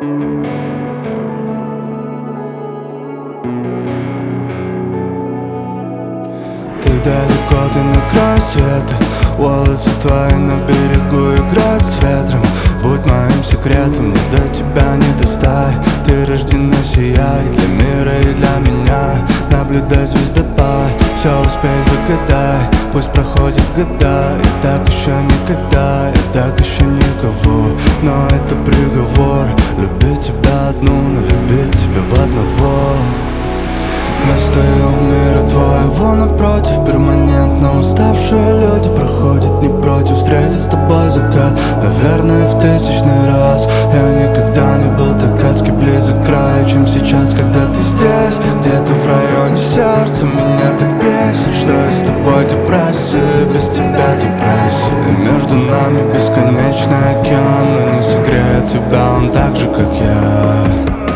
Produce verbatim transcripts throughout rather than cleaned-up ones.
Ты далеко, ты на край света. Волосы твои на берегу играют с ветром. Будь моим секретом, мне до тебя не достать. Ты рождена, сияй для мира и для меня. Наблюдай звездопад, все успей загадать. Пусть проходят года, и так еще никогда, и так еще никого. Но это приговор, любить тебя одну, но любить тебя в одного. Я стою у мира твоего напротив, перманентно уставшие люди проходят не против встретить с тобой закат. Наверное, в тысячный раз я никогда не был так адски близок к краю, чем сейчас, когда ты здесь, где-то в районе сердца. Меня так бесит, что я с тобой депрессия, без тебя депрессия. И между нами бесконечный океан, но не согреет тебя он так же, как я.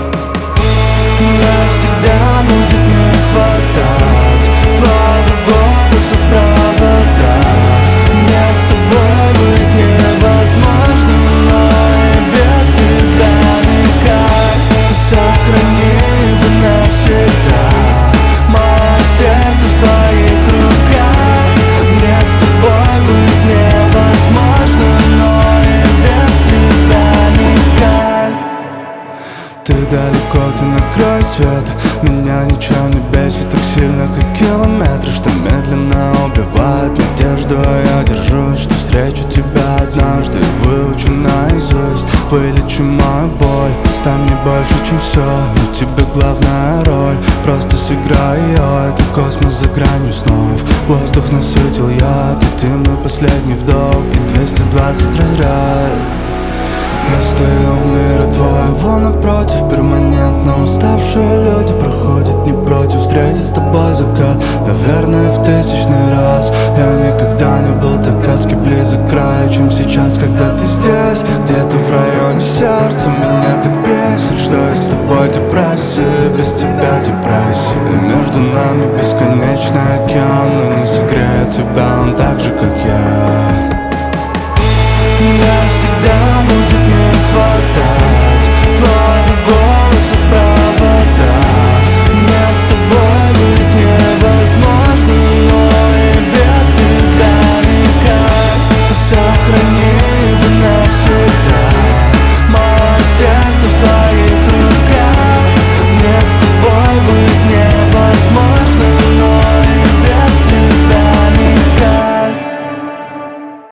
Мне всегда будет не хватать твоего голоса в проводах. Мне с тобой быть невозможно, но и без тебя никак. Сохрани его навсегда, мое сердце в твоих руках. Мне с тобой быть невозможно, но и без тебя никак. Ты далеко, ты на край света. Меня ничего не бесит так сильно, как километры, что медленно убивает надежду. А я держусь, что встречу тебя однажды и выучу наизусть. Вылечу мою боль, стань мне больше, чем все. Но тебе главная роль, просто сыграй ее. Это космос за гранью снов. Воздух насытил яд, и ты мой последний вдох, и двести двадцать разряд. Я стою у мира твоего напротив, перманентно уставшие люди проходят не против встретить с тобой закат. Наверное, в тысячный раз я никогда не был так адски близок к краю, чем сейчас, когда ты здесь, где-то в районе сердца. Меня так бесит, что я с тобой депрессия, без тебя депрессия. И между нами бесконечный океан, но не согреет тебя он так же, как